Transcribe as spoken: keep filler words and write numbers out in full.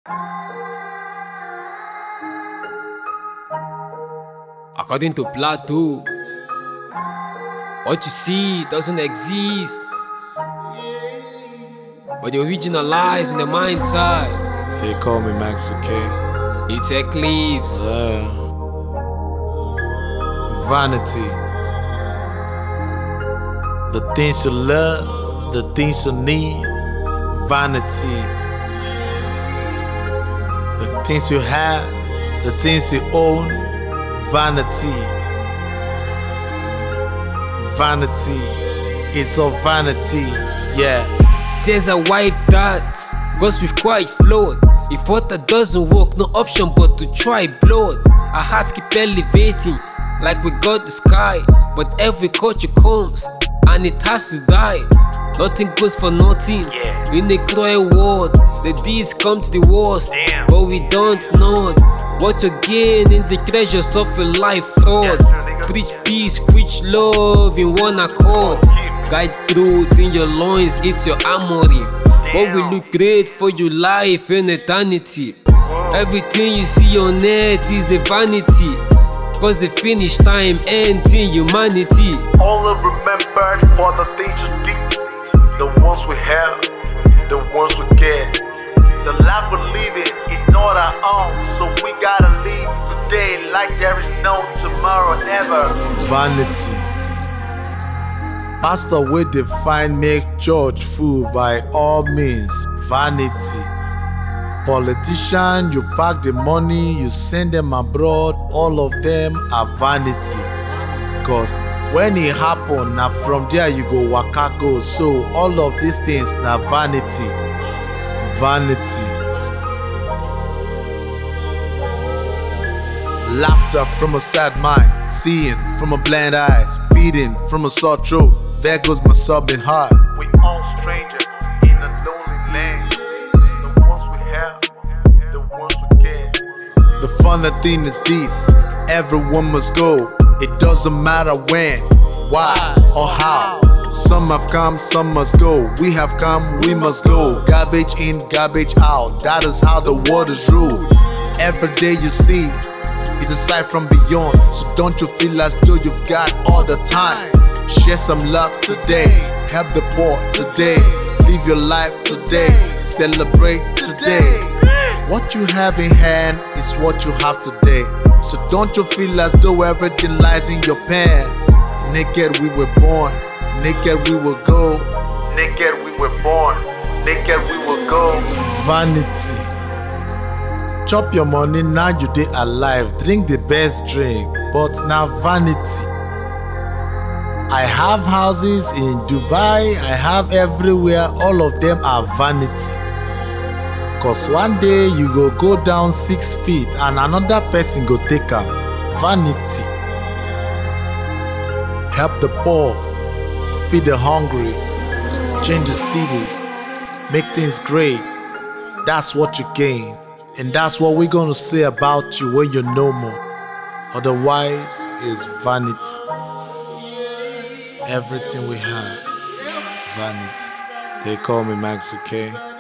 According to Plato, what you see doesn't exist, but the original lies in the mind side. They call me Max K. It's Eclipse. Yeah. Vanity. The things you love, the things you need. Vanity. The things you have, the things you own. Vanity. Vanity. It's all vanity. Yeah. There's a white dot, goes with quiet float. If water doesn't work, no option but to try blood. Our hearts keep elevating, like we got the sky. But every culture comes, and it has to die. Nothing goes for nothing, yeah. In a cruel world. The deeds come to the worst, Damn. but we don't know what you gain in the treasures of a life fraud. Yes, Preach peace, preach love in one accord. Guide truth in your loins, it's your armory. What will you create for your life in eternity? Everything you see on earth is a vanity, cause the finish time ends in humanity. Only remembered for the things you did, the ones we have, the ones we get. The life we're living is not our own, so we gotta live today like there is no tomorrow ever. Vanity. Pastor will define make church full by all means. Vanity. Politician, you pack the money, you send them abroad, all of them are vanity. Cause when it happen, now from there you go waka go. So all of these things na vanity. Vanity. Laughter from a sad mind, seeing from a blind eyes, feeding from a sore throat. There goes my sobbing heart. We all strangers in a lonely land. The ones we have, the ones we get. The funny thing is this, everyone must go. It doesn't matter when, why, or how. Some have come, some must go. We have come, we must go. Garbage in, garbage out. That is how the world is ruled. Every day you see is a sight from beyond. So don't you feel as though you've got all the time. Share some love today. Help the poor today. Live your life today. Celebrate today. What you have in hand is what you have today. So don't you feel as though everything lies in your pen. Naked we were born, naked we will go. Naked we were born, naked we will go. Vanity. Chop your money, now you dey alive. Drink the best drink, but now vanity. I have houses in Dubai, I have everywhere, all of them are vanity. Cause one day you go go down six feet and another person go take am. Vanity. Help the poor, feed the hungry, change the city, make things great. That's what you gain. And that's what we're gonna say about you when you're no more. Otherwise, it's vanity. Everything we have, vanity. They call me Max K.